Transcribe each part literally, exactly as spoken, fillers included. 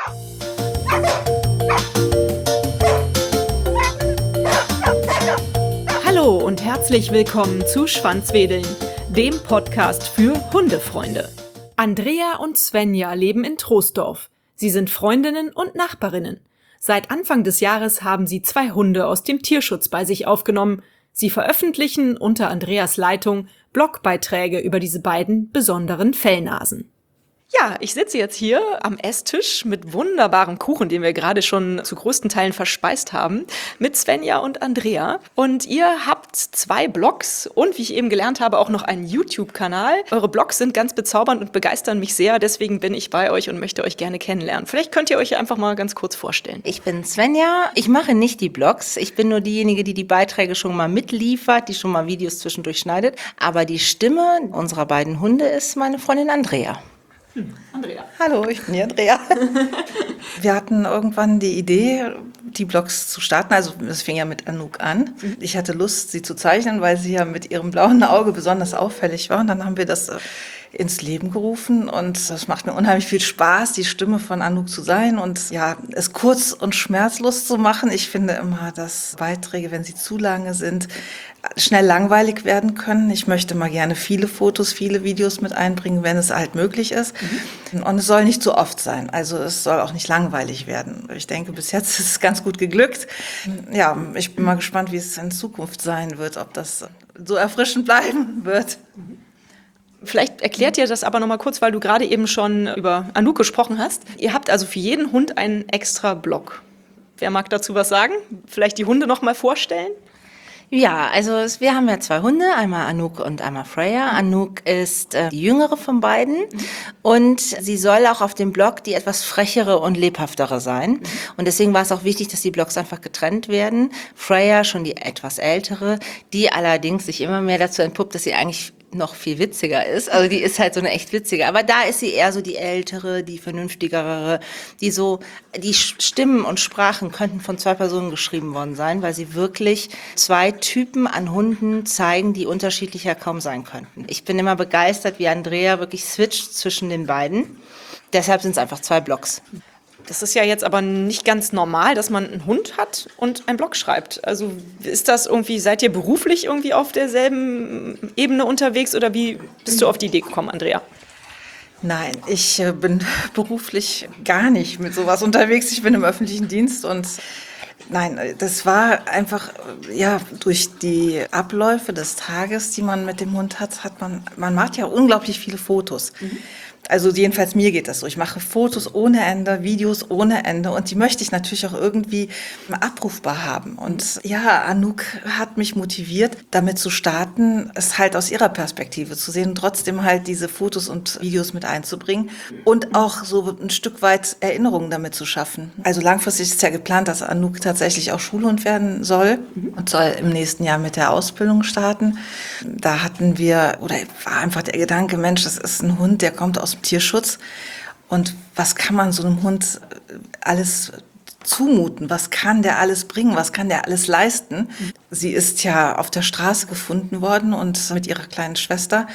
Hallo und herzlich willkommen zu Schwanzwedeln, dem Podcast für Hundefreunde. Andrea und Svenja leben in Troisdorf. Sie sind Freundinnen und Nachbarinnen. Seit Anfang des Jahres haben sie zwei Hunde aus dem Tierschutz bei sich aufgenommen. Sie veröffentlichen unter Andreas Leitung Blogbeiträge über diese beiden besonderen Fellnasen. Ja, ich sitze jetzt hier am Esstisch mit wunderbarem Kuchen, den wir gerade schon zu größten Teilen verspeist haben, mit Svenja und Andrea. Und ihr habt zwei Blogs und, wie ich eben gelernt habe, auch noch einen YouTube-Kanal. Eure Blogs sind ganz bezaubernd und begeistern mich sehr. Deswegen bin ich bei euch und möchte euch gerne kennenlernen. Vielleicht könnt ihr euch einfach mal ganz kurz vorstellen. Ich bin Svenja. Ich mache nicht die Blogs. Ich bin nur diejenige, die die Beiträge schon mal mitliefert, die schon mal Videos zwischendurch schneidet. Aber die Stimme unserer beiden Hunde ist meine Freundin Andrea. Andrea. Hallo, ich bin die Andrea. Wir hatten irgendwann die Idee, die Blogs zu starten. Also es fing ja mit Anouk an. Ich hatte Lust, sie zu zeichnen, weil sie ja mit ihrem blauen Auge besonders auffällig war. Und dann haben wir das ins Leben gerufen und das macht mir unheimlich viel Spaß, die Stimme von Anouk zu sein und ja, es kurz und schmerzlos zu machen. Ich finde immer, dass Beiträge, wenn sie zu lange sind, schnell langweilig werden können. Ich möchte mal gerne viele Fotos, viele Videos mit einbringen, wenn es halt möglich ist. Mhm. Und es soll nicht zu oft sein. Also es soll auch nicht langweilig werden. Ich denke, bis jetzt ist es ganz gut geglückt. Ja, ich bin mal gespannt, wie es in Zukunft sein wird, ob das so erfrischend bleiben wird. Vielleicht erklärt ihr das aber noch mal kurz, weil du gerade eben schon über Anouk gesprochen hast. Ihr habt also für jeden Hund einen extra Blog. Wer mag dazu was sagen? Vielleicht die Hunde noch mal vorstellen? Ja, also es, wir haben ja zwei Hunde, einmal Anouk und einmal Freya. Anouk ist äh, die jüngere von beiden und sie soll auch auf dem Blog die etwas frechere und lebhaftere sein. Und deswegen war es auch wichtig, dass die Blogs einfach getrennt werden. Freya, schon die etwas ältere, die allerdings sich immer mehr dazu entpuppt, dass sie eigentlich noch viel witziger ist. Also die ist halt so eine echt witzige. Aber da ist sie eher so die ältere, die vernünftigere, die so, die Stimmen und Sprachen könnten von zwei Personen geschrieben worden sein, weil sie wirklich zwei Typen an Hunden zeigen, die unterschiedlicher kaum sein könnten. Ich bin immer begeistert, wie Andrea wirklich switcht zwischen den beiden. Deshalb sind es einfach zwei Blogs. Das ist ja jetzt aber nicht ganz normal, dass man einen Hund hat und einen Blog schreibt. Also ist das irgendwie, seid ihr beruflich irgendwie auf derselben Ebene unterwegs oder wie bist du auf die Idee gekommen, Andrea? Nein, ich äh, bin beruflich gar nicht mit sowas unterwegs. Ich bin im öffentlichen Dienst und nein, das war einfach, ja, durch die Abläufe des Tages, die man mit dem Hund hat, hat man, man macht ja unglaublich viele Fotos. Mhm. Also jedenfalls mir geht das so. Ich mache Fotos ohne Ende, Videos ohne Ende und die möchte ich natürlich auch irgendwie abrufbar haben. Und ja, Anouk hat mich motiviert, damit zu starten, es halt aus ihrer Perspektive zu sehen und trotzdem halt diese Fotos und Videos mit einzubringen und auch so ein Stück weit Erinnerungen damit zu schaffen. Also langfristig ist ja geplant, dass Anouk tatsächlich auch Schulhund werden soll und soll im nächsten Jahr mit der Ausbildung starten. Da hatten wir, oder war einfach der Gedanke, Mensch, das ist ein Hund, der kommt aus Tierschutz. Und was kann man so einem Hund alles zumuten? Was kann der alles bringen? Was kann der alles leisten? Sie ist ja auf der Straße gefunden worden und mit ihrer kleinen Schwester.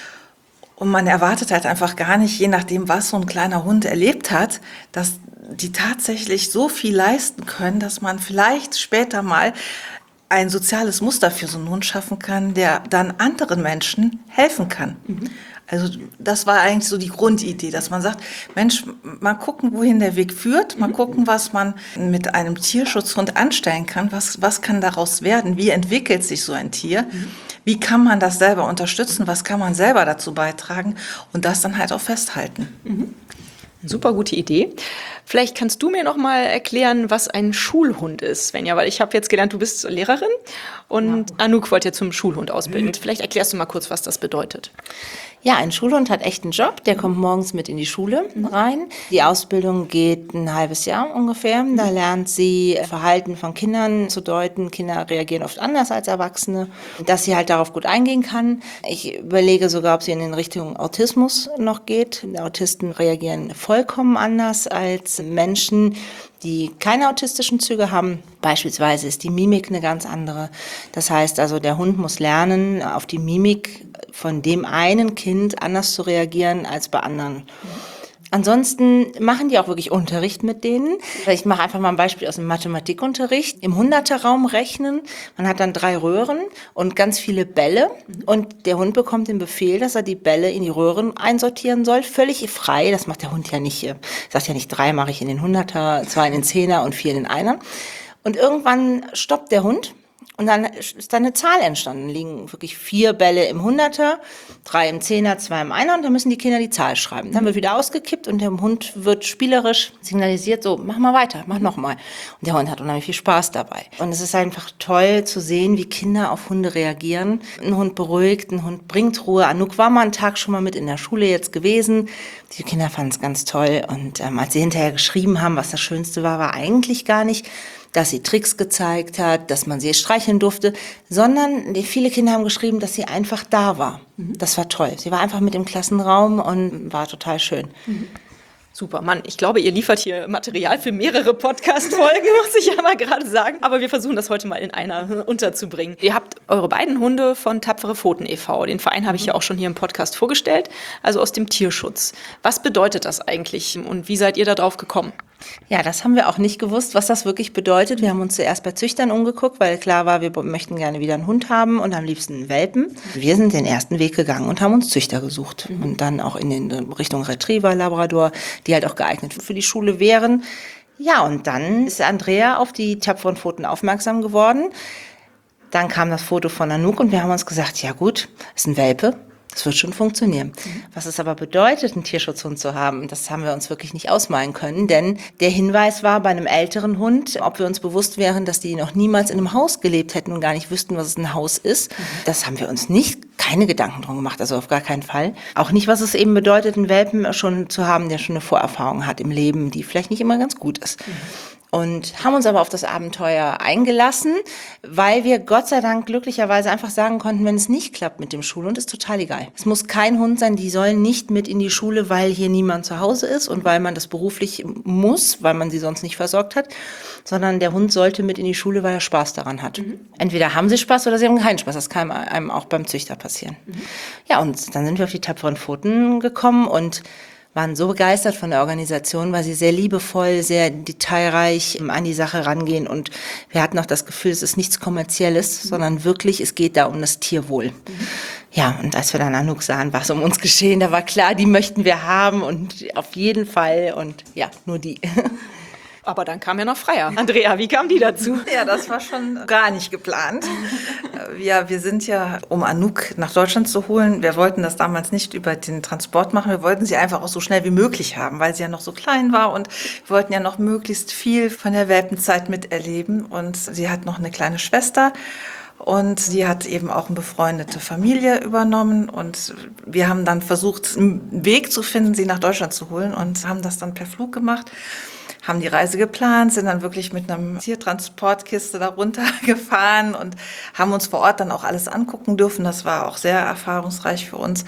Und man erwartet halt einfach gar nicht, je nachdem, was so ein kleiner Hund erlebt hat, dass die tatsächlich so viel leisten können, dass man vielleicht später mal ein soziales Muster für so einen Hund schaffen kann, der dann anderen Menschen helfen kann. Mhm. Also das war eigentlich so die Grundidee, dass man sagt, Mensch, mal gucken, wohin der Weg führt, mal gucken, was man mit einem Tierschutzhund anstellen kann, was, was kann daraus werden, wie entwickelt sich so ein Tier, wie kann man das selber unterstützen, was kann man selber dazu beitragen und das dann halt auch festhalten. Mhm. Super gute Idee. Vielleicht kannst du mir noch mal erklären, was ein Schulhund ist, Svenja, weil ich habe jetzt gelernt, du bist Lehrerin und ja. Anouk wollte ja zum Schulhund ausbilden. Vielleicht erklärst du mal kurz, was das bedeutet. Ja, ein Schulhund hat echt einen Job. Der kommt morgens mit in die Schule rein. Die Ausbildung geht ein halbes Jahr ungefähr. Da lernt sie Verhalten von Kindern zu deuten. Kinder reagieren oft anders als Erwachsene, dass sie halt darauf gut eingehen kann. Ich überlege sogar, ob sie in den Richtung Autismus noch geht. Autisten reagieren vollkommen anders als Menschen, die keine autistischen Züge haben. Beispielsweise ist die Mimik eine ganz andere. Das heißt also, der Hund muss lernen, auf die Mimik von dem einen Kind anders zu reagieren als bei anderen. Ansonsten machen die auch wirklich Unterricht mit denen. Ich mache einfach mal ein Beispiel aus dem Mathematikunterricht. Im Hunderterraum rechnen. Man hat dann drei Röhren und ganz viele Bälle. Und der Hund bekommt den Befehl, dass er die Bälle in die Röhren einsortieren soll. Völlig frei. Das macht der Hund ja nicht. Er sagt ja nicht, drei mache ich in den Hunderter, zwei in den Zehner und vier in den Einer. Und irgendwann stoppt der Hund. Und dann ist da eine Zahl entstanden. Liegen wirklich vier Bälle im Hunderter, drei im Zehner, zwei im Einer und dann müssen die Kinder die Zahl schreiben. Dann wird wieder ausgekippt und der Hund wird spielerisch signalisiert, so, mach mal weiter, mach noch mal. Und der Hund hat unheimlich viel Spaß dabei. Und es ist einfach toll zu sehen, wie Kinder auf Hunde reagieren. Ein Hund beruhigt, ein Hund bringt Ruhe. Anouk war mal einen Tag schon mal mit in der Schule jetzt gewesen. Die Kinder fanden es ganz toll. Und ähm, als sie hinterher geschrieben haben, was das Schönste war, war eigentlich gar nicht, dass sie Tricks gezeigt hat, dass man sie streicheln durfte, sondern die, viele Kinder haben geschrieben, dass sie einfach da war. Mhm. Das war toll. Sie war einfach mit im Klassenraum und war total schön. Mhm. Super, Mann, ich glaube, ihr liefert hier Material für mehrere Podcast-Folgen, muss ich ja mal gerade sagen. Aber wir versuchen das heute mal in einer unterzubringen. Ihr habt eure beiden Hunde von Tapfere Pfoten e V Den Verein habe ich ja auch schon hier im Podcast vorgestellt, also aus dem Tierschutz. Was bedeutet das eigentlich und wie seid ihr da drauf gekommen? Ja, das haben wir auch nicht gewusst, was das wirklich bedeutet. Wir haben uns zuerst bei Züchtern umgeguckt, weil klar war, wir möchten gerne wieder einen Hund haben und am liebsten einen Welpen. Wir sind den ersten Weg gegangen und haben uns Züchter gesucht. Mhm. Und dann auch in den Richtung Retriever, Labrador, die halt auch geeignet für die Schule wären. Ja, und dann ist Andrea auf die Tapferen Pfoten aufmerksam geworden. Dann kam das Foto von Anouk und wir haben uns gesagt, ja gut, ist ein Welpe. Das wird schon funktionieren. Mhm. Was es aber bedeutet, einen Tierschutzhund zu haben, das haben wir uns wirklich nicht ausmalen können, denn der Hinweis war bei einem älteren Hund, ob wir uns bewusst wären, dass die noch niemals in einem Haus gelebt hätten und gar nicht wüssten, was es ein Haus ist. Mhm. Das haben wir uns nicht, keine Gedanken drum gemacht, also auf gar keinen Fall. Auch nicht, was es eben bedeutet, einen Welpen schon zu haben, der schon eine Vorerfahrung hat im Leben, die vielleicht nicht immer ganz gut ist. Mhm. Und haben uns aber auf das Abenteuer eingelassen, weil wir Gott sei Dank glücklicherweise einfach sagen konnten, wenn es nicht klappt mit dem Schulhund, ist total egal. Es muss kein Hund sein, die sollen nicht mit in die Schule, weil hier niemand zu Hause ist und weil man das beruflich muss, weil man sie sonst nicht versorgt hat, sondern der Hund sollte mit in die Schule, weil er Spaß daran hat. Mhm. Entweder haben sie Spaß oder sie haben keinen Spaß. Das kann einem auch beim Züchter passieren. Mhm. Ja, und dann sind wir auf die Tapferen Pfoten gekommen und waren so begeistert von der Organisation, weil sie sehr liebevoll, sehr detailreich an die Sache rangehen und wir hatten auch das Gefühl, es ist nichts Kommerzielles, mhm. sondern wirklich, es geht da um das Tierwohl. Mhm. Ja, und als wir dann Anouk sahen, war es um uns geschehen, da war klar, die möchten wir haben und auf jeden Fall und ja, nur die. Aber dann kam ja noch Freya. Andrea, wie kam die dazu? Ja, das war schon gar nicht geplant. Ja, wir sind ja, um Anouk nach Deutschland zu holen, wir wollten das damals nicht über den Transport machen, wir wollten sie einfach auch so schnell wie möglich haben, weil sie ja noch so klein war und wir wollten ja noch möglichst viel von der Welpenzeit miterleben und sie hat noch eine kleine Schwester. Und sie hat eben auch eine befreundete Familie übernommen und wir haben dann versucht, einen Weg zu finden, sie nach Deutschland zu holen und haben das dann per Flug gemacht. Haben die Reise geplant, sind dann wirklich mit einer Tiertransportkiste da runtergefahren und haben uns vor Ort dann auch alles angucken dürfen. Das war auch sehr erfahrungsreich für uns.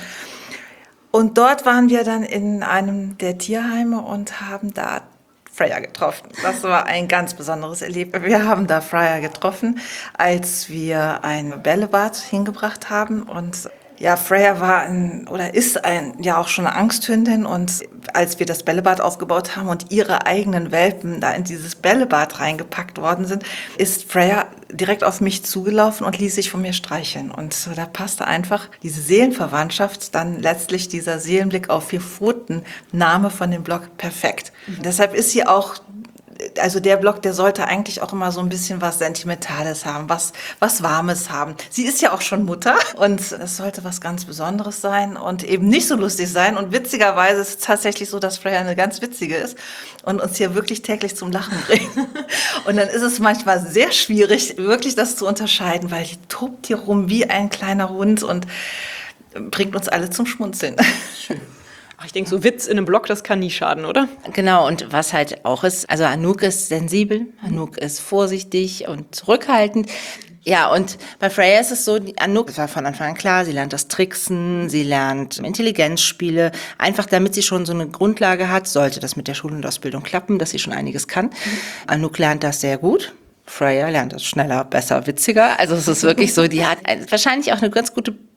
Und dort waren wir dann in einem der Tierheime und haben da Freya getroffen. Das war ein ganz besonderes Erlebnis. Wir haben da Freya getroffen, als wir ein Bällebad hingebracht haben und ja, Freya war ein, oder ist ein, ja auch schon eine Angsthündin und als wir das Bällebad aufgebaut haben und ihre eigenen Welpen da in dieses Bällebad reingepackt worden sind, ist Freya direkt auf mich zugelaufen und ließ sich von mir streicheln. Und so, da passte einfach diese Seelenverwandtschaft, dann letztlich dieser Seelenblick auf vier Pfoten, Name von dem Blog perfekt. Mhm. Deshalb ist sie auch, also der Blog, der sollte eigentlich auch immer so ein bisschen was Sentimentales haben, was, was Warmes haben. Sie ist ja auch schon Mutter und es sollte was ganz Besonderes sein und eben nicht so lustig sein. Und witzigerweise ist es tatsächlich so, dass Freya eine ganz witzige ist und uns hier wirklich täglich zum Lachen bringt. Und dann ist es manchmal sehr schwierig, wirklich das zu unterscheiden, weil die tobt hier rum wie ein kleiner Hund und bringt uns alle zum Schmunzeln. Schön. Ach, ich denke, so Witz in einem Blog, das kann nie schaden, oder? Genau, und was halt auch ist, also Anouk ist sensibel, Anouk ist vorsichtig und zurückhaltend. Ja, und bei Freya ist es so, Anouk, das war von Anfang an klar, sie lernt das Tricksen, sie lernt Intelligenzspiele, einfach damit sie schon so eine Grundlage hat, sollte das mit der Schul- und Ausbildung klappen, dass sie schon einiges kann. Mhm. Anouk lernt das sehr gut. Freya lernt das schneller, besser, witziger. Also es ist wirklich so, die hat wahrscheinlich auch eine ganz gute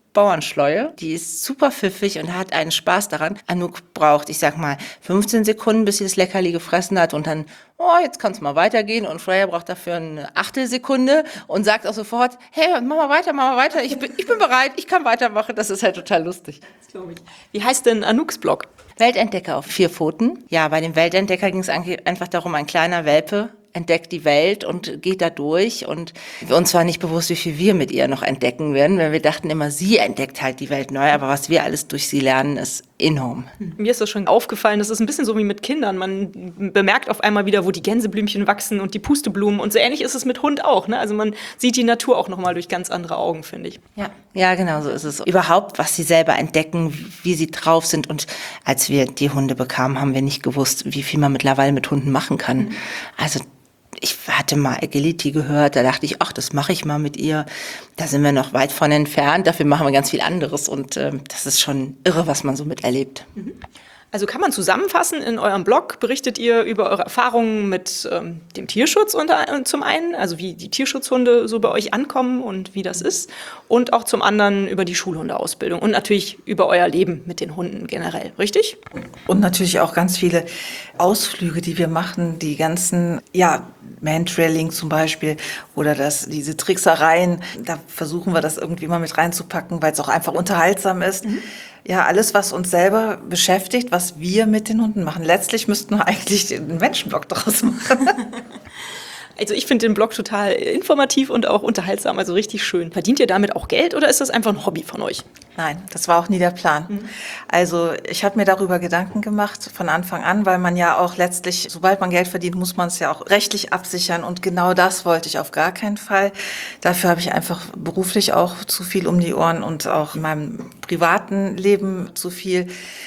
Bauernschleue. Die ist super pfiffig und hat einen Spaß daran. Anouk braucht, ich sag mal, fünfzehn Sekunden, bis sie das Leckerli gefressen hat und dann, oh, jetzt kann es mal weitergehen. Und Freya braucht dafür eine Achtelsekunde und sagt auch sofort, hey, mach mal weiter, mach mal weiter. Ich bin, ich bin bereit, ich kann weitermachen. Das ist halt total lustig. Das glaube ich. Wie heißt denn Anouks Blog? Weltentdecker auf vier Pfoten. Ja, bei dem Weltentdecker ging es eigentlich einfach darum, ein kleiner Welpe entdeckt die Welt und geht da durch. Und uns war nicht bewusst, wie viel wir mit ihr noch entdecken werden, weil wir dachten immer, sie entdeckt halt die Welt neu, aber was wir alles durch sie lernen, ist enorm. Mir ist das schon aufgefallen, das ist ein bisschen so wie mit Kindern. Man bemerkt auf einmal wieder, wo die Gänseblümchen wachsen und die Pusteblumen. Und so ähnlich ist es mit Hund auch. Ne? Also man sieht die Natur auch nochmal durch ganz andere Augen, finde ich. Ja, ja, genau so ist es. Überhaupt, was sie selber entdecken, wie sie drauf sind. Und als wir die Hunde bekamen, haben wir nicht gewusst, wie viel man mittlerweile mit Hunden machen kann. Mhm. Also ich hatte mal Agility gehört, da dachte ich, ach, das mache ich mal mit ihr. Da sind wir noch weit von entfernt, dafür machen wir ganz viel anderes. Und äh, das ist schon irre, was man so miterlebt. Mhm. Also kann man zusammenfassen, in eurem Blog berichtet ihr über eure Erfahrungen mit ähm, dem Tierschutz unter, zum einen, also wie die Tierschutzhunde so bei euch ankommen und wie das ist, und auch zum anderen über die Schulhundeausbildung und natürlich über euer Leben mit den Hunden generell, richtig? Und natürlich auch ganz viele Ausflüge, die wir machen, die ganzen, ja, Mantrailing zum Beispiel oder das, diese Tricksereien, da versuchen wir das irgendwie mal mit reinzupacken, weil es auch einfach unterhaltsam ist. Mhm. Ja, alles, was uns selber beschäftigt, was wir mit den Hunden machen. Letztlich müssten wir eigentlich einen Menschenblog draus machen. Also ich finde den Blog total informativ und auch unterhaltsam, also richtig schön. Verdient ihr damit auch Geld oder ist das einfach ein Hobby von euch? Nein, das war auch nie der Plan. Mhm. Also ich habe mir darüber Gedanken gemacht von Anfang an, weil man ja auch letztlich, sobald man Geld verdient, muss man es ja auch rechtlich absichern. Und genau das wollte ich auf gar keinen Fall. Dafür habe ich einfach beruflich auch zu viel um die Ohren und auch in meinem privaten Leben zu viel.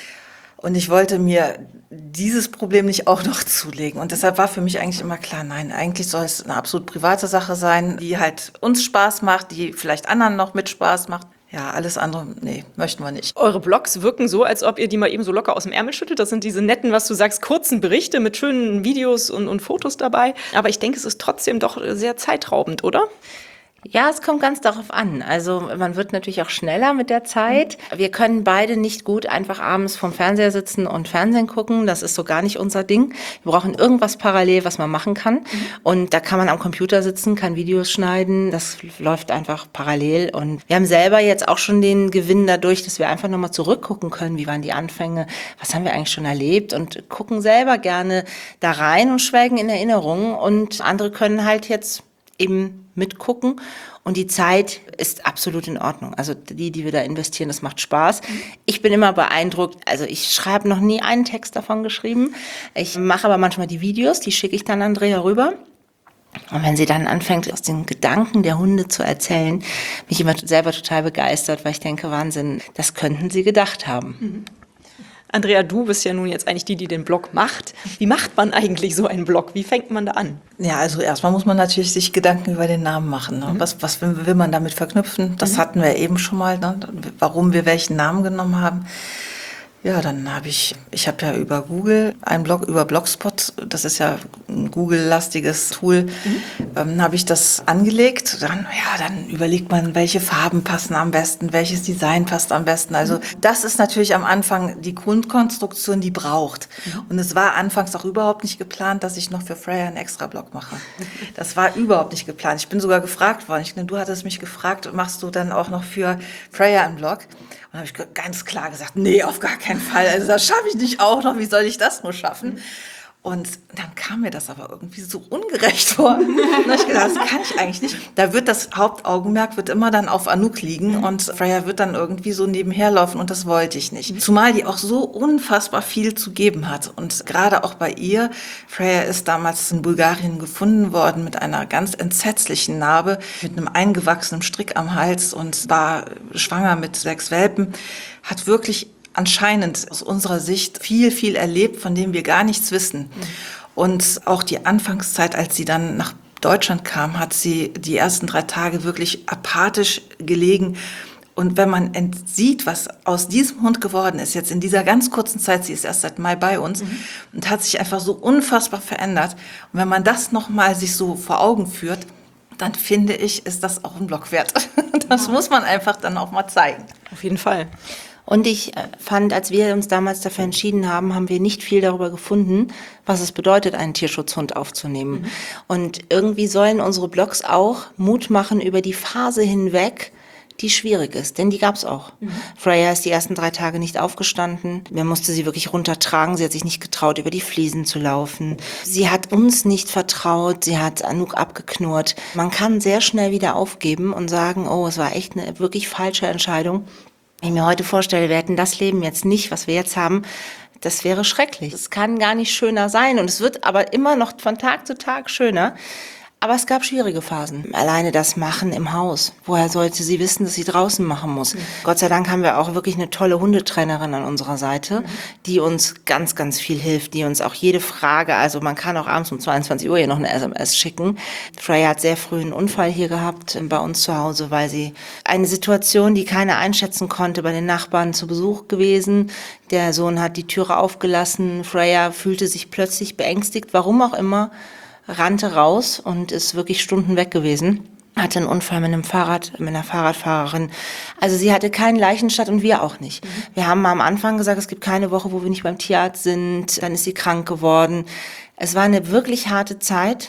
Und ich wollte mir dieses Problem nicht auch noch zulegen. Und deshalb war für mich eigentlich immer klar, nein, eigentlich soll es eine absolut private Sache sein, die halt uns Spaß macht, die vielleicht anderen noch mit Spaß macht. Ja, alles andere, nee, möchten wir nicht. Eure Blogs wirken so, als ob ihr die mal eben so locker aus dem Ärmel schüttelt. Das sind diese netten, was du sagst, kurzen Berichte mit schönen Videos und, und Fotos dabei. Aber ich denke, es ist trotzdem doch sehr zeitraubend, oder? Ja, es kommt ganz darauf an. Also man wird natürlich auch schneller mit der Zeit. Wir können beide nicht gut einfach abends vorm Fernseher sitzen und Fernsehen gucken. Das ist so gar nicht unser Ding. Wir brauchen irgendwas parallel, was man machen kann. Mhm. Und da kann man am Computer sitzen, kann Videos schneiden. Das läuft einfach parallel. Und wir haben selber jetzt auch schon den Gewinn dadurch, dass wir einfach nochmal zurückgucken können. Wie waren die Anfänge? Was haben wir eigentlich schon erlebt? Und gucken selber gerne da rein und schwelgen in Erinnerungen. Und andere können halt jetzt eben mitgucken und die Zeit ist absolut in Ordnung. Also die, die wir da investieren, das macht Spaß. Ich bin immer beeindruckt, also ich schreibe noch nie einen Text davon geschrieben. Ich mache aber manchmal die Videos, die schicke ich dann Andrea rüber. Und wenn sie dann anfängt, aus den Gedanken der Hunde zu erzählen, bin ich immer selber total begeistert, weil ich denke, Wahnsinn, das könnten sie gedacht haben. Mhm. Andrea, du bist ja nun jetzt eigentlich die, die den Blog macht. Wie macht man eigentlich so einen Blog? Wie fängt man da an? Ja, also erstmal muss man natürlich sich Gedanken über den Namen machen. Ne? Mhm. Was, was will, will man damit verknüpfen? Das mhm. hatten wir eben schon mal, ne? Warum wir welchen Namen genommen haben. Ja, dann habe ich, ich habe ja über Google einen Blog, über Blogspot, das ist ja ein Google-lastiges Tool, mhm. ähm, habe ich das angelegt. Dann, ja, dann überlegt man, welche Farben passen am besten, welches Design passt am besten. Also das ist natürlich am Anfang die Grundkonstruktion, die braucht. Mhm. Und es war anfangs auch überhaupt nicht geplant, dass ich noch für Freya einen Extra-Blog mache. Das war überhaupt nicht geplant. Ich bin sogar gefragt worden. Ich, du hattest mich gefragt, machst du dann auch noch für Freya einen Blog? Und habe ich ganz klar gesagt, nee, auf gar keinen Fall. Also das schaffe ich nicht auch noch. Wie soll ich das nur schaffen? Und dann kam mir das aber irgendwie so ungerecht vor. Und dann habe ich gedacht, das kann ich eigentlich nicht. Da wird das Hauptaugenmerk wird immer dann auf Anouk liegen und Freya wird dann irgendwie so nebenher laufen und das wollte ich nicht. Zumal die auch so unfassbar viel zu geben hat. Und gerade auch bei ihr, Freya ist damals in Bulgarien gefunden worden mit einer ganz entsetzlichen Narbe, mit einem eingewachsenen Strick am Hals und war schwanger mit sechs Welpen, hat wirklich anscheinend aus unserer Sicht viel, viel erlebt, von dem wir gar nichts wissen. Mhm. Und auch die Anfangszeit, als sie dann nach Deutschland kam, hat sie die ersten drei Tage wirklich apathisch gelegen. Und wenn man sieht, was aus diesem Hund geworden ist, jetzt in dieser ganz kurzen Zeit, sie ist erst seit Mai bei uns, mhm. und hat sich einfach so unfassbar verändert. Und wenn man das nochmal sich so vor Augen führt, dann finde ich, ist das auch ein Blog wert. Das muss man einfach dann auch mal zeigen. Auf jeden Fall. Und ich fand, als wir uns damals dafür entschieden haben, haben wir nicht viel darüber gefunden, was es bedeutet, einen Tierschutzhund aufzunehmen. Mhm. Und irgendwie sollen unsere Blogs auch Mut machen über die Phase hinweg, die schwierig ist, denn die gab's auch. Mhm. Freya ist die ersten drei Tage nicht aufgestanden. Man musste sie wirklich runtertragen. Sie hat sich nicht getraut, über die Fliesen zu laufen. Sie hat uns nicht vertraut. Sie hat Anouk abgeknurrt. Man kann sehr schnell wieder aufgeben und sagen, oh, es war echt eine wirklich falsche Entscheidung. Wenn ich mir heute vorstelle, wir hätten das Leben jetzt nicht, was wir jetzt haben, das wäre schrecklich. Es kann gar nicht schöner sein und es wird aber immer noch von Tag zu Tag schöner. Aber es gab schwierige Phasen. Alleine das Machen im Haus. Woher sollte sie wissen, dass sie draußen machen muss? Mhm. Gott sei Dank haben wir auch wirklich eine tolle Hundetrainerin an unserer Seite, mhm. die uns ganz, ganz viel hilft, die uns auch jede Frage, also man kann auch abends um zweiundzwanzig Uhr hier noch eine S M S schicken. Freya hat sehr früh einen Unfall hier gehabt bei uns zu Hause, weil sie eine Situation, die keiner einschätzen konnte, bei den Nachbarn zu Besuch gewesen. Der Sohn hat die Türe aufgelassen. Freya fühlte sich plötzlich beängstigt, warum auch immer, rannte raus und ist wirklich Stunden weg gewesen. Hatte einen Unfall mit einem Fahrrad, mit einer Fahrradfahrerin. Also sie hatte keinen Leichenstadt und wir auch nicht. Mhm. Wir haben am Anfang gesagt, es gibt keine Woche, wo wir nicht beim Tierarzt sind. Dann ist sie krank geworden. Es war eine wirklich harte Zeit.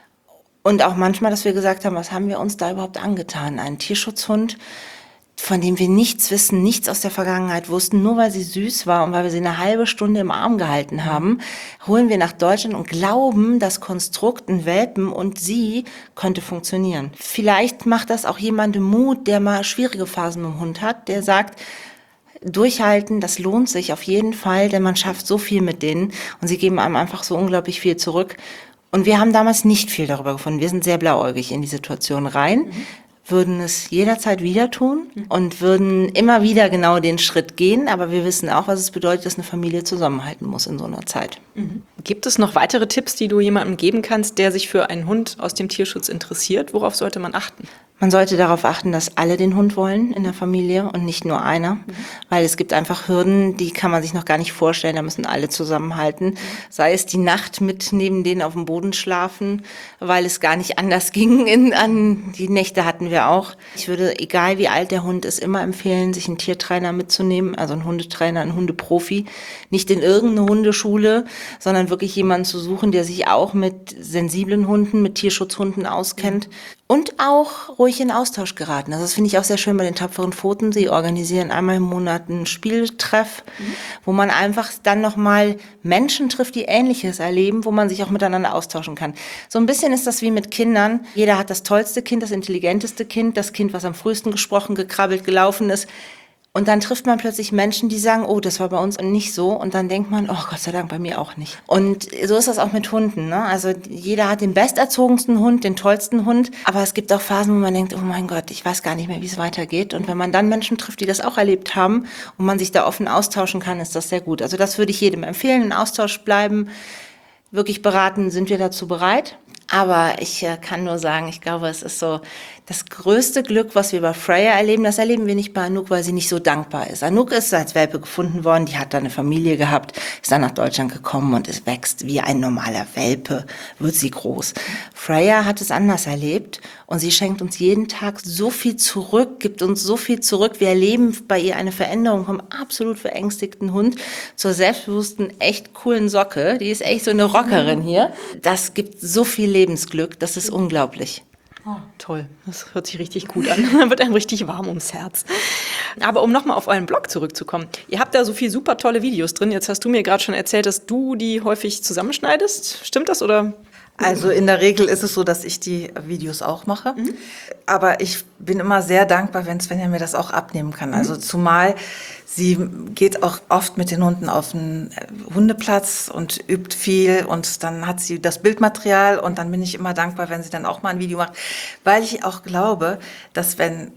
Und auch manchmal, dass wir gesagt haben, was haben wir uns da überhaupt angetan? Ein Tierschutzhund, von dem wir nichts wissen, nichts aus der Vergangenheit wussten, nur weil sie süß war und weil wir sie eine halbe Stunde im Arm gehalten haben, holen wir nach Deutschland und glauben, das Konstrukt, ein Welpen und sie könnte funktionieren. Vielleicht macht das auch jemandem Mut, der mal schwierige Phasen mit dem Hund hat, der sagt, durchhalten, das lohnt sich auf jeden Fall, denn man schafft so viel mit denen und sie geben einem einfach so unglaublich viel zurück. Und wir haben damals nicht viel darüber gefunden. Wir sind sehr blauäugig in die Situation rein. Mhm. Würden es jederzeit wieder tun und würden immer wieder genau den Schritt gehen. Aber wir wissen auch, was es bedeutet, dass eine Familie zusammenhalten muss in so einer Zeit. Mhm. Gibt es noch weitere Tipps, die du jemandem geben kannst, der sich für einen Hund aus dem Tierschutz interessiert? Worauf sollte man achten? Man sollte darauf achten, dass alle den Hund wollen in der Familie und nicht nur einer, mhm. weil es gibt einfach Hürden, die kann man sich noch gar nicht vorstellen, da müssen alle zusammenhalten. Mhm. Sei es die Nacht mit neben denen auf dem Boden schlafen, weil es gar nicht anders ging. In, an die Nächte hatten wir auch. Ich würde, egal wie alt der Hund ist, immer empfehlen, sich einen Tiertrainer mitzunehmen, also einen Hundetrainer, einen Hundeprofi. Nicht in irgendeine Hundeschule, sondern wirklich jemanden zu suchen, der sich auch mit sensiblen Hunden, mit Tierschutzhunden auskennt. Mhm. Und auch ruhig in Austausch geraten. Also das finde ich auch sehr schön bei den Tapferen Pfoten. Sie organisieren einmal im Monat einen Spieltreff, mhm. wo man einfach dann nochmal Menschen trifft, die Ähnliches erleben, wo man sich auch miteinander austauschen kann. So ein bisschen ist das wie mit Kindern. Jeder hat das tollste Kind, das intelligenteste Kind, das Kind, was am frühesten gesprochen, gekrabbelt, gelaufen ist. Und dann trifft man plötzlich Menschen, die sagen, oh, das war bei uns nicht so. Und dann denkt man, oh Gott sei Dank, bei mir auch nicht. Und so ist das auch mit Hunden, ne? Also jeder hat den besterzogensten Hund, den tollsten Hund. Aber es gibt auch Phasen, wo man denkt, oh mein Gott, ich weiß gar nicht mehr, wie es weitergeht. Und wenn man dann Menschen trifft, die das auch erlebt haben und man sich da offen austauschen kann, ist das sehr gut. Also das würde ich jedem empfehlen, in Austausch bleiben. Wirklich beraten, sind wir dazu bereit. Aber ich äh, kann nur sagen, ich glaube, es ist so das größte Glück, was wir bei Freya erleben. Das erleben wir nicht bei Anouk, weil sie nicht so dankbar ist. Anouk ist als Welpe gefunden worden, die hat da eine Familie gehabt, ist dann nach Deutschland gekommen und es wächst wie ein normaler Welpe, wird sie groß. Freya hat es anders erlebt und sie schenkt uns jeden Tag so viel zurück, gibt uns so viel zurück. Wir erleben bei ihr eine Veränderung vom absolut verängstigten Hund zur selbstbewussten, echt coolen Socke. Die ist echt so eine Rockerin hier. Das gibt so viel Lebensglück, das ist unglaublich. Oh, toll, das hört sich richtig gut an. Da wird einem richtig warm ums Herz. Aber um nochmal auf euren Blog zurückzukommen. Ihr habt da so viel super tolle Videos drin. Jetzt hast du mir gerade schon erzählt, dass du die häufig zusammenschneidest. Stimmt das oder? Also in der Regel ist es so, dass ich die Videos auch mache. Mhm. Aber ich bin immer sehr dankbar, wenn Svenja mir das auch abnehmen kann. Also zumal sie geht auch oft mit den Hunden auf den Hundeplatz und übt viel. Und dann hat sie das Bildmaterial und dann bin ich immer dankbar, wenn sie dann auch mal ein Video macht. Weil ich auch glaube, dass wenn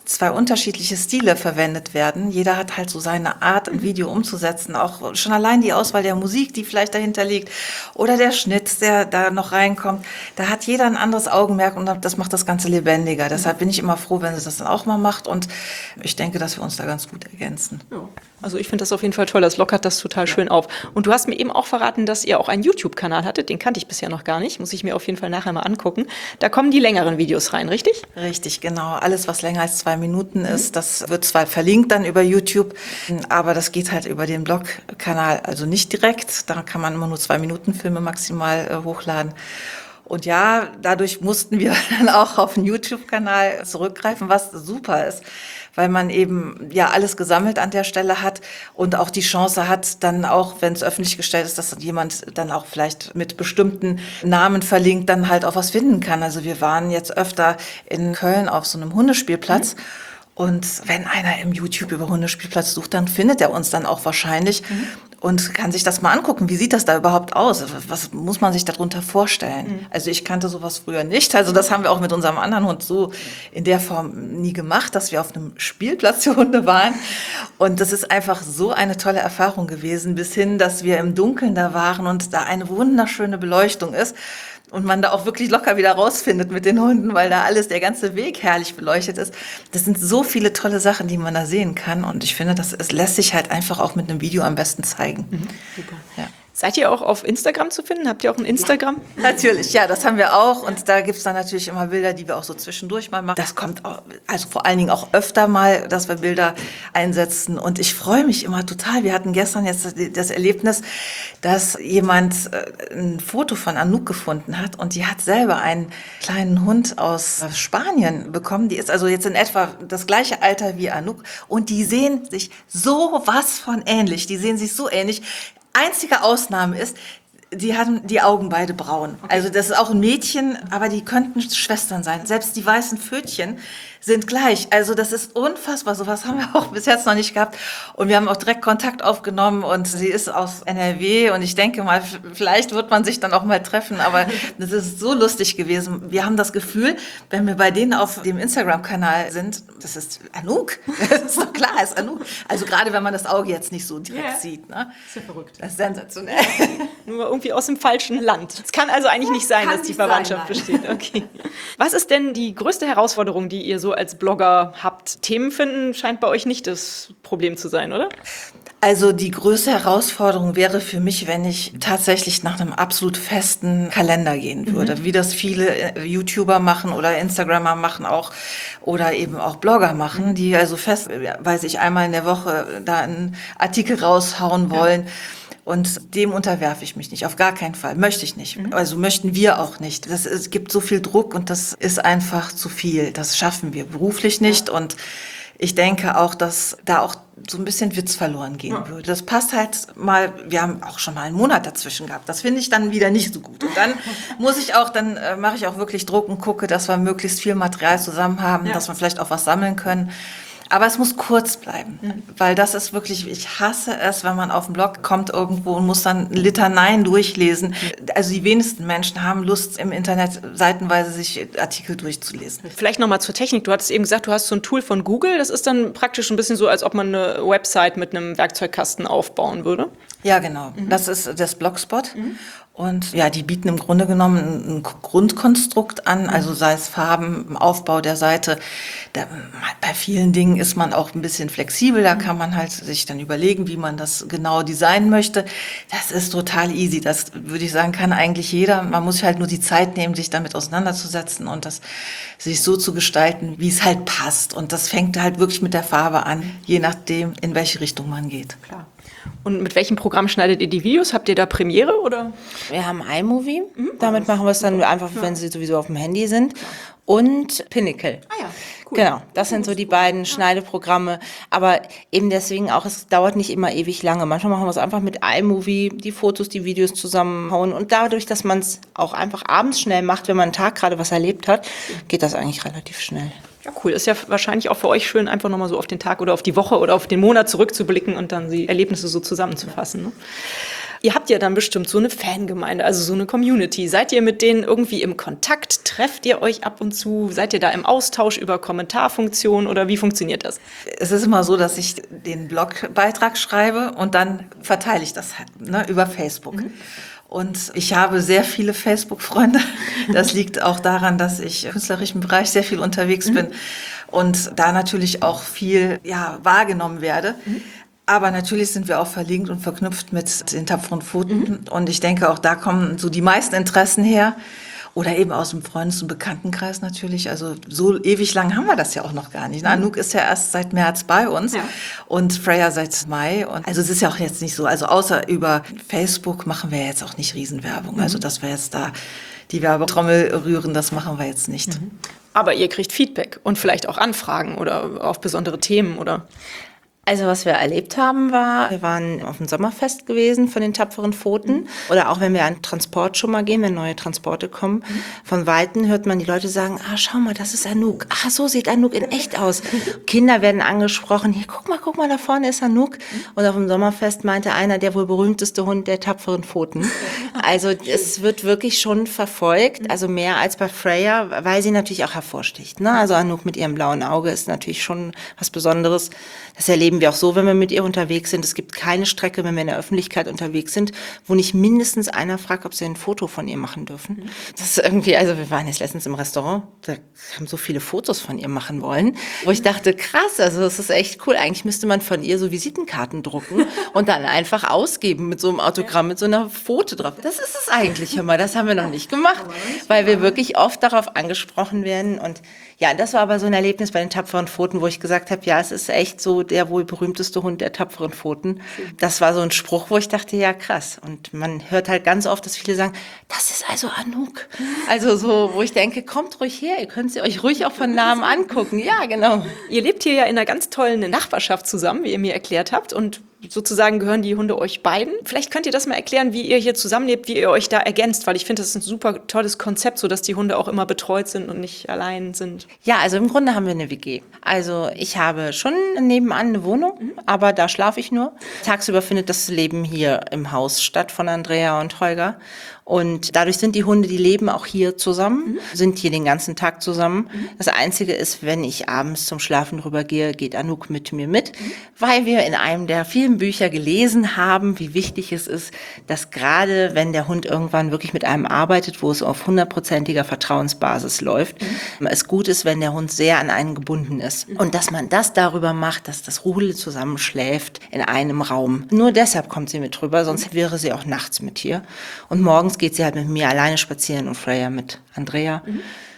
zwei unterschiedliche Stile verwendet werden. Jeder hat halt so seine Art, ein Video umzusetzen. Auch schon allein die Auswahl der Musik, die vielleicht dahinter liegt, oder der Schnitt, der da noch reinkommt. Da hat jeder ein anderes Augenmerk und das macht das Ganze lebendiger. Deshalb bin ich immer froh, wenn sie das dann auch mal macht und ich denke, dass wir uns da ganz gut ergänzen. Ja. Also ich finde das auf jeden Fall toll, das lockert das total schön auf. Und du hast mir eben auch verraten, dass ihr auch einen YouTube-Kanal hattet, den kannte ich bisher noch gar nicht, muss ich mir auf jeden Fall nachher mal angucken. Da kommen die längeren Videos rein, richtig? Richtig, genau. Alles, was länger als zwei Minuten ist, das wird zwar verlinkt dann über YouTube, aber das geht halt über den Blog-Kanal, also nicht direkt. Da kann man immer nur zwei Minuten Filme maximal äh, hochladen. Und ja, dadurch mussten wir dann auch auf den YouTube-Kanal zurückgreifen, was super ist, weil man eben ja alles gesammelt an der Stelle hat und auch die Chance hat, dann auch, wenn es öffentlich gestellt ist, dass jemand dann auch vielleicht mit bestimmten Namen verlinkt, dann halt auch was finden kann. Also wir waren jetzt öfter in Köln auf so einem Hundespielplatz. Mhm. Und wenn einer im YouTube über Hundespielplatz sucht, dann findet er uns dann auch wahrscheinlich mhm. und kann sich das mal angucken. Wie sieht das da überhaupt aus? Was muss man sich darunter vorstellen? Mhm. Also ich kannte sowas früher nicht. Also das haben wir auch mit unserem anderen Hund so in der Form nie gemacht, dass wir auf einem Spielplatz für Hunde waren. Und das ist einfach so eine tolle Erfahrung gewesen, bis hin, dass wir im Dunkeln da waren und da eine wunderschöne Beleuchtung ist. Und man da auch wirklich locker wieder rausfindet mit den Hunden, weil da alles, der ganze Weg herrlich beleuchtet ist. Das sind so viele tolle Sachen, die man da sehen kann. Und ich finde, das, es lässt sich halt einfach auch mit einem Video am besten zeigen. Mhm, super. Ja. Seid ihr auch auf Instagram zu finden? Habt ihr auch ein Instagram? Ja, natürlich, ja, das haben wir auch. Und da gibt's dann natürlich immer Bilder, die wir auch so zwischendurch mal machen. Das kommt auch, also vor allen Dingen auch öfter mal, dass wir Bilder einsetzen. Und ich freue mich immer total. Wir hatten gestern jetzt das Erlebnis, dass jemand ein Foto von Anouk gefunden hat. Und die hat selber einen kleinen Hund aus Spanien bekommen. Die ist also jetzt in etwa das gleiche Alter wie Anouk. Und die sehen sich so was von ähnlich. Die sehen sich so ähnlich. Einzige Ausnahme ist, die hatten die Augen beide braun. Okay. Also das ist auch ein Mädchen, aber die könnten Schwestern sein. Selbst die weißen Pfötchen sind gleich. Also das ist unfassbar. Sowas haben wir auch bis jetzt noch nicht gehabt. Und wir haben auch direkt Kontakt aufgenommen und sie ist aus N R W und ich denke mal, vielleicht wird man sich dann auch mal treffen, aber das ist so lustig gewesen. Wir haben das Gefühl, wenn wir bei denen auf dem Instagram-Kanal sind, das ist Anouk. Das ist doch klar, ist Anouk. Also gerade wenn man das Auge jetzt nicht so direkt yeah. sieht. Ne? Das ist ja verrückt. Das ist sensationell. Nur irgendwie aus dem falschen Land. Es kann also eigentlich nicht sein, kann dass die Verwandtschaft sein, besteht. Okay. Was ist denn die größte Herausforderung, die ihr so als Blogger habt? Themen finden scheint bei euch nicht das Problem zu sein, oder? Also die größte Herausforderung wäre für mich, wenn ich tatsächlich nach einem absolut festen Kalender gehen würde, mhm. wie das viele YouTuber machen oder Instagrammer machen auch oder eben auch Blogger machen, die also fest, weiß ich, einmal in der Woche da einen Artikel raushauen wollen. Ja. Und dem unterwerfe ich mich nicht, auf gar keinen Fall. Möchte ich nicht. Mhm. Also möchten wir auch nicht. Das, es gibt so viel Druck und das ist einfach zu viel. Das schaffen wir beruflich nicht. Ja. Und ich denke auch, dass da auch so ein bisschen Witz verloren gehen ja. würde. Das passt halt mal, wir haben auch schon mal einen Monat dazwischen gehabt. Das finde ich dann wieder nicht so gut. Und dann muss ich auch, dann äh, mache ich auch wirklich Druck und gucke, dass wir möglichst viel Material zusammen haben, ja. dass wir vielleicht auch was sammeln können. Aber es muss kurz bleiben, mhm. weil das ist wirklich, ich hasse es, wenn man auf den Blog kommt irgendwo und muss dann Litaneien durchlesen. Also die wenigsten Menschen haben Lust, im Internet seitenweise sich Artikel durchzulesen. Vielleicht nochmal zur Technik. Du hattest eben gesagt, du hast so ein Tool von Google. Das ist dann praktisch ein bisschen so, als ob man eine Website mit einem Werkzeugkasten aufbauen würde. Ja, genau. Mhm. Das ist das Blogspot. Mhm. Und ja, die bieten im Grunde genommen ein Grundkonstrukt an, also sei es Farben, Aufbau der Seite. Da, bei vielen Dingen ist man auch ein bisschen flexibel, da kann man halt sich dann überlegen, wie man das genau designen möchte. Das ist total easy, das würde ich sagen, kann eigentlich jeder. Man muss halt nur die Zeit nehmen, sich damit auseinanderzusetzen und das sich so zu gestalten, wie es halt passt. Und das fängt halt wirklich mit der Farbe an, je nachdem, in welche Richtung man geht. Klar. Und mit welchem Programm schneidet ihr die Videos? Habt ihr da Premiere oder? Wir haben iMovie. Mhm. Damit machen wir es dann einfach, wenn sie sowieso auf dem Handy sind. Und Pinnacle. Ah ja, cool. Genau, das sind so die beiden Schneideprogramme. Aber eben deswegen auch, es dauert nicht immer ewig lange. Manchmal machen wir es einfach mit iMovie, die Fotos, die Videos zusammenhauen. Und dadurch, dass man es auch einfach abends schnell macht, wenn man einen Tag gerade was erlebt hat, geht das eigentlich relativ schnell. Ja, cool. Ist ja wahrscheinlich auch für euch schön, einfach nochmal so auf den Tag oder auf die Woche oder auf den Monat zurückzublicken und dann die Erlebnisse so zusammenzufassen. Ne? Ihr habt ja dann bestimmt so eine Fangemeinde, also so eine Community. Seid ihr mit denen irgendwie im Kontakt? Trefft ihr euch ab und zu? Seid ihr da im Austausch über Kommentarfunktionen oder wie funktioniert das? Es ist immer so, dass ich den Blogbeitrag schreibe und dann verteile ich das halt, ne, über Facebook. Mhm. Und ich habe sehr viele Facebook-Freunde. Das liegt auch daran, dass ich im künstlerischen Bereich sehr viel unterwegs mhm. bin und da natürlich auch viel ja, wahrgenommen werde. Mhm. Aber natürlich sind wir auch verlinkt und verknüpft mit den tapferen Pfoten. Mhm. Und ich denke, auch da kommen so die meisten Interessen her. Oder eben aus dem Freundes- und Bekanntenkreis natürlich. Also so ewig lang haben wir das ja auch noch gar nicht. Mhm. Anouk ist ja erst seit März bei uns ja. und Freya seit Mai. Und also es ist ja auch jetzt nicht so, also außer über Facebook machen wir jetzt auch nicht Riesenwerbung. Mhm. Also dass wir jetzt da die Werbetrommel rühren, das machen wir jetzt nicht. Mhm. Aber ihr kriegt Feedback und vielleicht auch Anfragen oder auf besondere Themen, oder? Also was wir erlebt haben war, wir waren auf dem Sommerfest gewesen von den tapferen Pfoten. Mhm. Oder auch wenn wir an Transport schon mal gehen, wenn neue Transporte kommen. Mhm. Von Weitem hört man die Leute sagen, ah, schau mal, das ist Anouk. Ah, so sieht Anouk in echt aus. Kinder werden angesprochen, hier, guck mal, guck mal, da vorne ist Anouk. Mhm. Und auf dem Sommerfest meinte einer, der wohl berühmteste Hund der tapferen Pfoten. Also es wird wirklich schon verfolgt, also mehr als bei Freya, weil sie natürlich auch hervorsticht. Ne? Also Anouk mit ihrem blauen Auge ist natürlich schon was Besonderes. Das erleben wir auch so, wenn wir mit ihr unterwegs sind. Es gibt keine Strecke, wenn wir in der Öffentlichkeit unterwegs sind, wo nicht mindestens einer fragt, ob sie ein Foto von ihr machen dürfen. Das ist irgendwie, also wir waren jetzt letztens im Restaurant, da haben so viele Fotos von ihr machen wollen, wo ich dachte, krass, also das ist echt cool. Eigentlich müsste man von ihr so Visitenkarten drucken und dann einfach ausgeben mit so einem Autogramm, mit so einer Foto drauf. Das ist es eigentlich immer, das haben wir noch nicht gemacht, weil wir wirklich oft darauf angesprochen werden. Und ja, das war aber so ein Erlebnis bei den tapferen Pfoten, wo ich gesagt habe, ja, es ist echt so der wohl berühmteste Hund der tapferen Pfoten. Das war so ein Spruch, wo ich dachte, ja, krass. Und man hört halt ganz oft, dass viele sagen, das ist also Anouk. Also so, wo ich denke, kommt ruhig her, ihr könnt sie euch ruhig auch von Namen angucken. Ja, genau. Ihr lebt hier ja in einer ganz tollen Nachbarschaft zusammen, wie ihr mir erklärt habt, und sozusagen gehören die Hunde euch beiden. Vielleicht könnt ihr das mal erklären, wie ihr hier zusammenlebt, wie ihr euch da ergänzt, weil ich finde, das ist ein super tolles Konzept, sodass die Hunde auch immer betreut sind und nicht allein sind. Ja, also im Grunde haben wir eine W G. Also ich habe schon nebenan eine Wohnung, mhm. aber da schlafe ich nur. Tagsüber findet das Leben hier im Haus statt von Andrea und Holger. Und dadurch sind die Hunde, die leben auch hier zusammen, mhm. sind hier den ganzen Tag zusammen. Mhm. Das Einzige ist, wenn ich abends zum Schlafen rübergehe, geht Anouk mit mir mit, mhm. weil wir in einem der vielen Bücher gelesen haben, wie wichtig es ist, dass gerade wenn der Hund irgendwann wirklich mit einem arbeitet, wo es auf hundertprozentiger Vertrauensbasis läuft, mhm. es gut ist, wenn der Hund sehr an einen gebunden ist. Mhm. Und dass man das darüber macht, dass das Rudel zusammenschläft in einem Raum. Nur deshalb kommt sie mit rüber, sonst wäre sie auch nachts mit hier. Und morgens geht sie halt mit mir alleine spazieren und Freya mit Andrea. Mhm.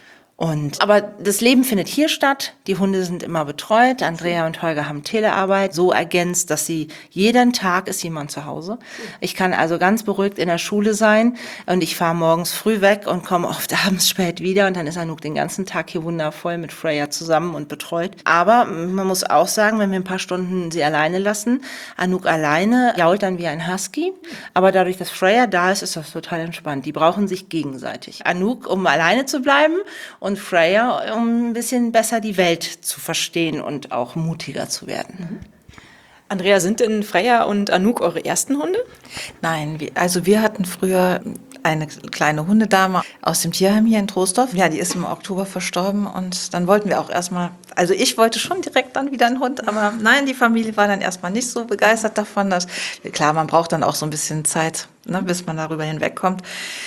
Und, aber das Leben findet hier statt. Die Hunde sind immer betreut. Andrea und Holger haben Telearbeit so ergänzt, dass sie jeden Tag ist jemand zu Hause. Ich kann also ganz beruhigt in der Schule sein und ich fahre morgens früh weg und komme oft abends spät wieder und dann ist Anouk den ganzen Tag hier wundervoll mit Freya zusammen und betreut. Aber man muss auch sagen, wenn wir ein paar Stunden sie alleine lassen, Anouk alleine jault dann wie ein Husky. Aber dadurch, dass Freya da ist, ist das total entspannt. Die brauchen sich gegenseitig. Anouk, um alleine zu bleiben, und Freya, um ein bisschen besser die Welt zu verstehen und auch mutiger zu werden. Andrea, sind denn Freya und Anouk eure ersten Hunde? Nein, also wir hatten früher eine kleine Hundedame aus dem Tierheim hier in Troisdorf. Ja, die ist im Oktober verstorben und dann wollten wir auch erstmal, also ich wollte schon direkt dann wieder einen Hund, aber nein, die Familie war dann erstmal nicht so begeistert davon. Dass, klar, man braucht dann auch so ein bisschen Zeit, ne, bis man darüber hinwegkommt.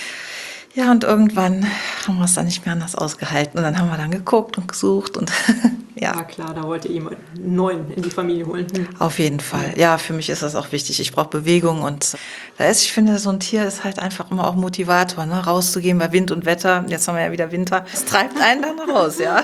Ja, und irgendwann haben wir es dann nicht mehr anders ausgehalten. Und dann haben wir dann geguckt und gesucht und ja. Ja klar, da wollt ihr jemanden neuen in die Familie holen. Hm. Auf jeden Fall. Ja, für mich ist das auch wichtig. Ich brauche Bewegung und da ist, ich finde, so ein Tier ist halt einfach immer auch Motivator, ne? Rauszugehen bei Wind und Wetter. Jetzt haben wir ja wieder Winter. Es treibt einen dann raus, ja.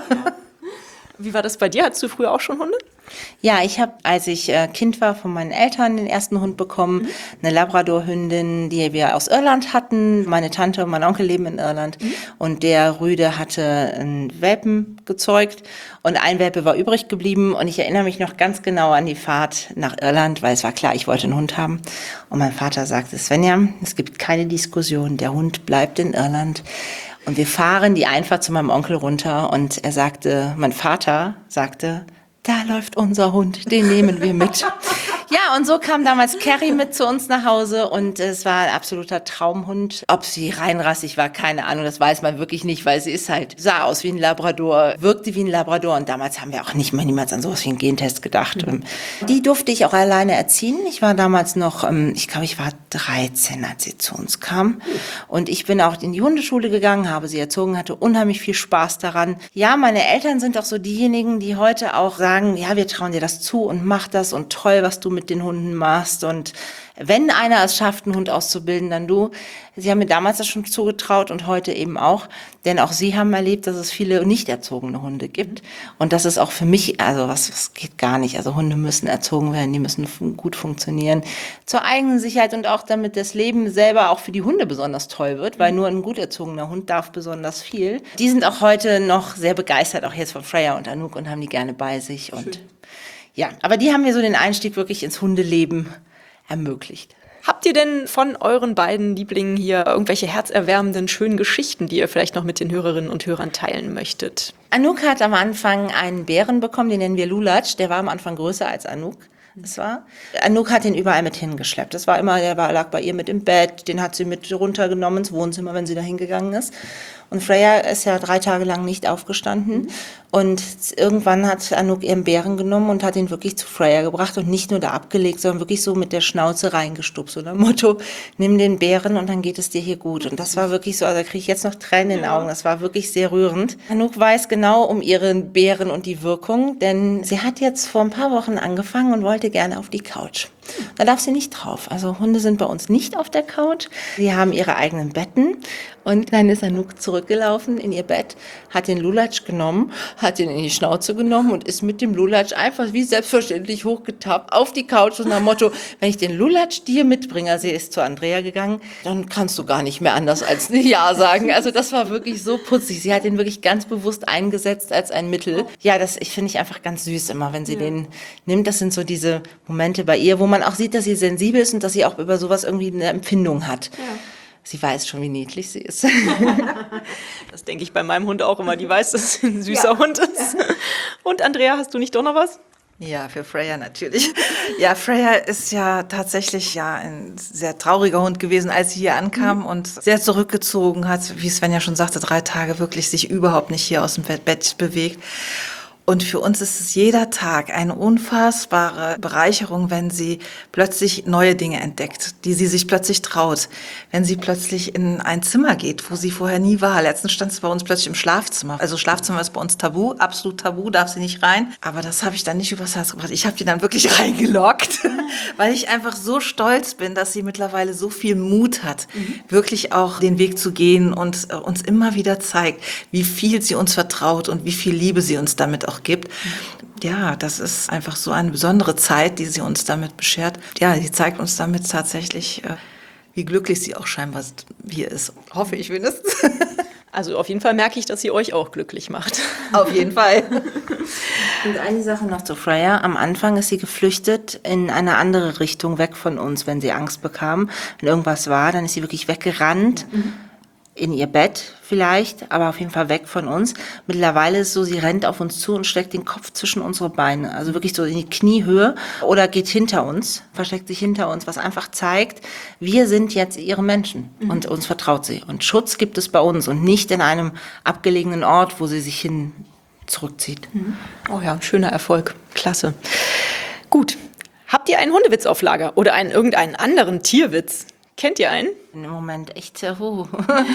Wie war das bei dir? Hattest du früher auch schon Hunde? Ja, ich habe, als ich äh, Kind war, von meinen Eltern den ersten Hund bekommen. Mhm. Eine Labrador-Hündin, die wir aus Irland hatten. Meine Tante und mein Onkel leben in Irland. Mhm. Und der Rüde hatte einen Welpen gezeugt. Und ein Welpe war übrig geblieben. Und ich erinnere mich noch ganz genau an die Fahrt nach Irland, weil es war klar, ich wollte einen Hund haben. Und mein Vater sagte, Svenja, es gibt keine Diskussion, der Hund bleibt in Irland. Und wir fahren die Einfahrt zu meinem Onkel runter. Und er sagte, mein Vater sagte, da läuft unser Hund, den nehmen wir mit. Ja, und so kam damals Carrie mit zu uns nach Hause und es war ein absoluter Traumhund. Ob sie reinrassig war, keine Ahnung, das weiß man wirklich nicht, weil sie ist halt, sah aus wie ein Labrador, wirkte wie ein Labrador und damals haben wir auch nicht mal niemals an sowas wie einen Gentest gedacht. Mhm. Die durfte ich auch alleine erziehen. Ich war damals noch, ich glaube, ich war dreizehn, als sie zu uns kam und ich bin auch in die Hundeschule gegangen, habe sie erzogen, hatte unheimlich viel Spaß daran. Ja, meine Eltern sind auch so diejenigen, die heute auch sagen, ja, wir trauen dir das zu und mach das und toll, was du mit den Hunden machst und wenn einer es schafft, einen Hund auszubilden, dann du. Sie haben mir damals das schon zugetraut und heute eben auch, denn auch sie haben erlebt, dass es viele nicht erzogene Hunde gibt und das ist auch für mich, also was, was geht gar nicht, also Hunde müssen erzogen werden, die müssen fun- gut funktionieren, zur eigenen Sicherheit und auch damit das Leben selber auch für die Hunde besonders toll wird, weil nur ein gut erzogener Hund darf besonders viel. Die sind auch heute noch sehr begeistert, auch jetzt von Freya und Anouk und haben die gerne bei sich und Schön. Ja, aber die haben mir so den Einstieg wirklich ins Hundeleben ermöglicht. Habt ihr denn von euren beiden Lieblingen hier irgendwelche herzerwärmenden, schönen Geschichten, die ihr vielleicht noch mit den Hörerinnen und Hörern teilen möchtet? Anouk hat am Anfang einen Bären bekommen, den nennen wir Lulatsch. Der war am Anfang größer als Anouk. Das war. Anouk hat ihn überall mit hingeschleppt. Das war immer, der war, lag bei ihr mit im Bett, den hat sie mit runtergenommen ins Wohnzimmer, wenn sie da hingegangen ist. Und Freya ist ja drei Tage lang nicht aufgestanden. Mhm. Und irgendwann hat Anouk ihren Bären genommen und hat ihn wirklich zu Freya gebracht und nicht nur da abgelegt, sondern wirklich so mit der Schnauze reingestupst. So nach Motto, nimm den Bären und dann geht es dir hier gut. Und das war wirklich so, also da kriege ich jetzt noch Tränen in den Augen. Das war wirklich sehr rührend. Anouk weiß genau um ihren Bären und die Wirkung, denn sie hat jetzt vor ein paar Wochen angefangen und wollte gerne auf die Couch. Da darf sie nicht drauf. Also Hunde sind bei uns nicht auf der Couch. Sie haben ihre eigenen Betten. Und dann ist Anouk zurückgelaufen in ihr Bett, hat den Lulatsch genommen, hat ihn in die Schnauze genommen und ist mit dem Lulatsch einfach wie selbstverständlich hochgetappt auf die Couch und nach Motto, wenn ich den Lulatsch dir mitbringe, sie ist zu Andrea gegangen, dann kannst du gar nicht mehr anders als Ja sagen. Also das war wirklich so putzig. Sie hat ihn wirklich ganz bewusst eingesetzt als ein Mittel. Ja, das ich finde ich einfach ganz süß immer, wenn sie ja. den nimmt. Das sind so diese Momente bei ihr, wo man auch sieht, dass sie sensibel ist und dass sie auch über sowas irgendwie eine Empfindung hat. Ja. Sie weiß schon, wie niedlich sie ist. Das denke ich bei meinem Hund auch immer. Die weiß, dass sie ein süßer ja. Hund ist. Und Andrea, hast du nicht doch noch was? Ja, für Freya natürlich. Ja, Freya ist ja tatsächlich ja ein sehr trauriger Hund gewesen, als sie hier ankam mhm. und sehr zurückgezogen hat, wie Sven ja schon sagte, drei Tage wirklich sich überhaupt nicht hier aus dem Bett bewegt. Und für uns ist es jeder Tag eine unfassbare Bereicherung, wenn sie plötzlich neue Dinge entdeckt, die sie sich plötzlich traut. Wenn sie plötzlich in ein Zimmer geht, wo sie vorher nie war. Letztens stand sie bei uns plötzlich im Schlafzimmer. Also Schlafzimmer ist bei uns tabu, absolut tabu, darf sie nicht rein. Aber das habe ich dann nicht übers Herz gebracht. Ich habe die dann wirklich reingelockt, weil ich einfach so stolz bin, dass sie mittlerweile so viel Mut hat, mhm. wirklich auch den Weg zu gehen und äh, uns immer wieder zeigt, wie viel sie uns vertraut und wie viel Liebe sie uns damit auch gibt. Ja, das ist einfach so eine besondere Zeit, die sie uns damit beschert. Ja, sie zeigt uns damit tatsächlich, wie glücklich sie auch scheinbar hier ist. Hoffe ich wenigstens. Also auf jeden Fall merke ich, dass sie euch auch glücklich macht. Auf jeden Fall. Und eine Sache noch zu Freya. Am Anfang ist sie geflüchtet in eine andere Richtung, weg von uns, wenn sie Angst bekam. Wenn irgendwas war, dann ist sie wirklich weggerannt. Mhm. In ihr Bett vielleicht, aber auf jeden Fall weg von uns. Mittlerweile ist es so, sie rennt auf uns zu und steckt den Kopf zwischen unsere Beine, also wirklich so in die Kniehöhe oder geht hinter uns, versteckt sich hinter uns, was einfach zeigt, wir sind jetzt ihre Menschen mhm. und uns vertraut sie. Und Schutz gibt es bei uns und nicht in einem abgelegenen Ort, wo sie sich hin zurückzieht. Mhm. Oh ja, ein schöner Erfolg. Klasse. Gut. Habt ihr einen Hundewitz auf Lager oder einen irgendeinen anderen Tierwitz? Kennt ihr einen? Im Moment echt, uh,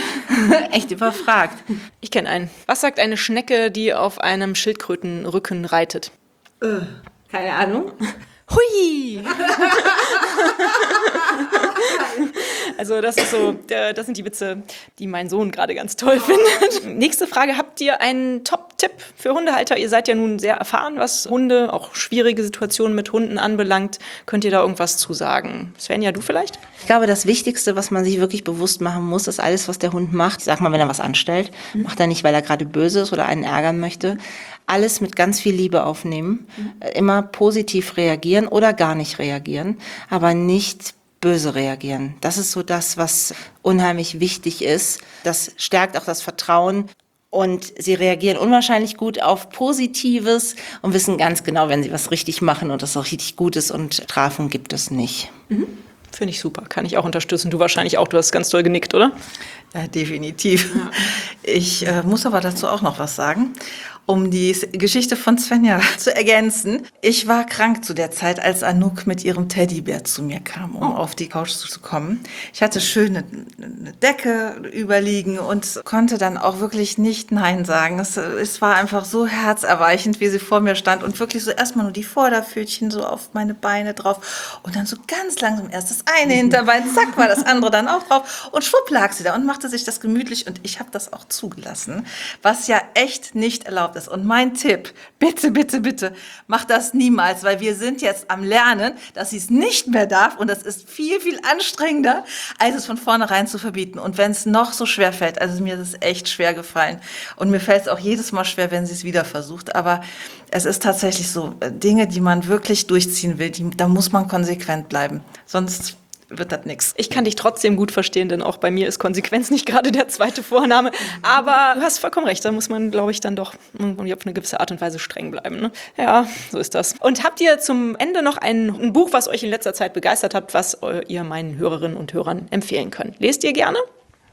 echt überfragt. Ich kenne einen. Was sagt eine Schnecke, die auf einem Schildkrötenrücken reitet? Äh, keine Ahnung. Hui! Also das ist so, das sind die Witze, die mein Sohn gerade ganz toll findet. Nächste Frage, habt ihr einen Top-Tipp für Hundehalter? Ihr seid ja nun sehr erfahren, was Hunde, auch schwierige Situationen mit Hunden anbelangt. Könnt ihr da irgendwas zu sagen? Svenja, du vielleicht? Ich glaube, das Wichtigste, was man sich wirklich bewusst machen muss, ist alles, was der Hund macht. Ich sag mal, wenn er was anstellt, mhm. macht er nicht, weil er gerade böse ist oder einen ärgern möchte. Alles mit ganz viel Liebe aufnehmen. Mhm. Immer positiv reagieren oder gar nicht reagieren, aber nicht böse reagieren. Das ist so das, was unheimlich wichtig ist. Das stärkt auch das Vertrauen. Und sie reagieren unwahrscheinlich gut auf Positives und wissen ganz genau, wenn sie was richtig machen und das auch richtig gut ist, und Strafung gibt es nicht. Mhm. Finde ich super, kann ich auch unterstützen. Du wahrscheinlich auch, du hast ganz doll genickt, oder? Ja, definitiv. Ja. Ich äh, muss aber dazu auch noch was sagen, um die Geschichte von Svenja zu ergänzen. Ich war krank zu der Zeit, als Anouk mit ihrem Teddybär zu mir kam, um oh. auf die Couch zu kommen. Ich hatte schön eine, eine Decke überliegen und konnte dann auch wirklich nicht Nein sagen. Es, es war einfach so herzerweichend, wie sie vor mir stand und wirklich so erstmal nur die Vorderpfötchen so auf meine Beine drauf und dann so ganz langsam erst das eine Hinterbein, zack, war das andere dann auch drauf und schwupp lag sie da und machte sich das gemütlich und ich habe das auch zugelassen, was ja echt nicht erlaubt ist. Und mein Tipp, bitte, bitte, bitte, mach das niemals, weil wir sind jetzt am Lernen, dass sie es nicht mehr darf und das ist viel, viel anstrengender, als es von vornherein zu verbieten. Und wenn es noch so schwer fällt, also mir ist es echt schwer gefallen und mir fällt es auch jedes Mal schwer, wenn sie es wieder versucht, aber es ist tatsächlich so, Dinge, die man wirklich durchziehen will, die, da muss man konsequent bleiben, sonst wird das nix. Ich kann dich trotzdem gut verstehen, denn auch bei mir ist Konsequenz nicht gerade der zweite Vorname. Aber du hast vollkommen recht, da muss man, glaube ich, dann doch irgendwie auf eine gewisse Art und Weise streng bleiben. Ne? Ja, so ist das. Und habt ihr zum Ende noch ein, ein Buch, was euch in letzter Zeit begeistert hat, was ihr meinen Hörerinnen und Hörern empfehlen könnt? Lest ihr gerne?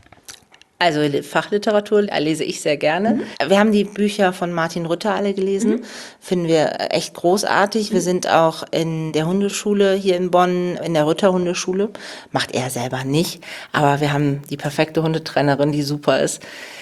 Also Fachliteratur lese ich sehr gerne. Mhm. Wir haben die Bücher von Martin Rütter alle gelesen. Mhm. Finden wir echt großartig. Mhm. Wir sind auch in der Hundeschule hier in Bonn, in der Rütter Hundeschule. Macht er selber nicht. Aber wir haben die perfekte Hundetrainerin, die super ist.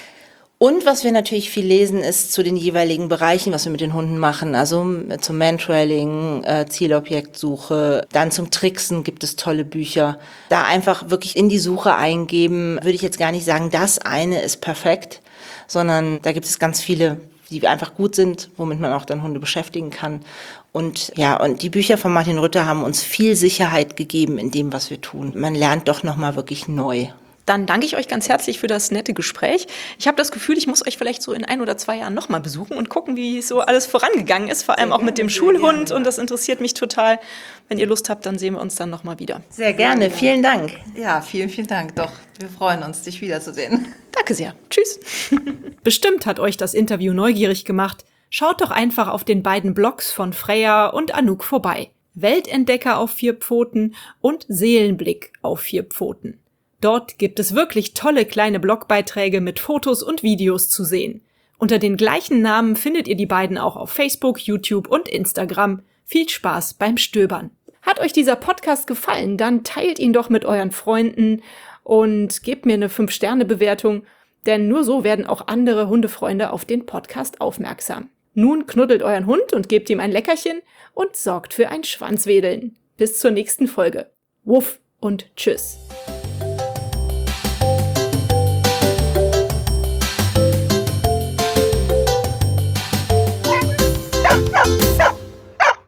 Und was wir natürlich viel lesen, ist zu den jeweiligen Bereichen, was wir mit den Hunden machen. Also zum Mantrailing, äh, Zielobjektsuche, dann zum Tricksen gibt es tolle Bücher. Da einfach wirklich in die Suche eingeben, würde ich jetzt gar nicht sagen, das eine ist perfekt, sondern da gibt es ganz viele, die einfach gut sind, womit man auch dann Hunde beschäftigen kann. Und ja, und die Bücher von Martin Rütter haben uns viel Sicherheit gegeben in dem, was wir tun. Man lernt doch nochmal wirklich neu. Dann danke ich euch ganz herzlich für das nette Gespräch. Ich habe das Gefühl, ich muss euch vielleicht so in ein oder zwei Jahren nochmal besuchen und gucken, wie so alles vorangegangen ist, vor allem auch mit dem Schulhund. Und das interessiert mich total. Wenn ihr Lust habt, dann sehen wir uns dann nochmal wieder. Sehr gerne, vielen Dank. Ja, vielen, vielen Dank. Doch, wir freuen uns, dich wiederzusehen. Danke sehr. Tschüss. Bestimmt hat euch das Interview neugierig gemacht. Schaut doch einfach auf den beiden Blogs von Freya und Anouk vorbei. Weltentdecker auf vier Pfoten und Seelenblick auf vier Pfoten. Dort gibt es wirklich tolle kleine Blogbeiträge mit Fotos und Videos zu sehen. Unter den gleichen Namen findet ihr die beiden auch auf Facebook, YouTube und Instagram. Viel Spaß beim Stöbern. Hat euch dieser Podcast gefallen, dann teilt ihn doch mit euren Freunden und gebt mir eine fünf Sterne Bewertung, denn nur so werden auch andere Hundefreunde auf den Podcast aufmerksam. Nun knuddelt euren Hund und gebt ihm ein Leckerchen und sorgt für ein Schwanzwedeln. Bis zur nächsten Folge. Wuff und tschüss.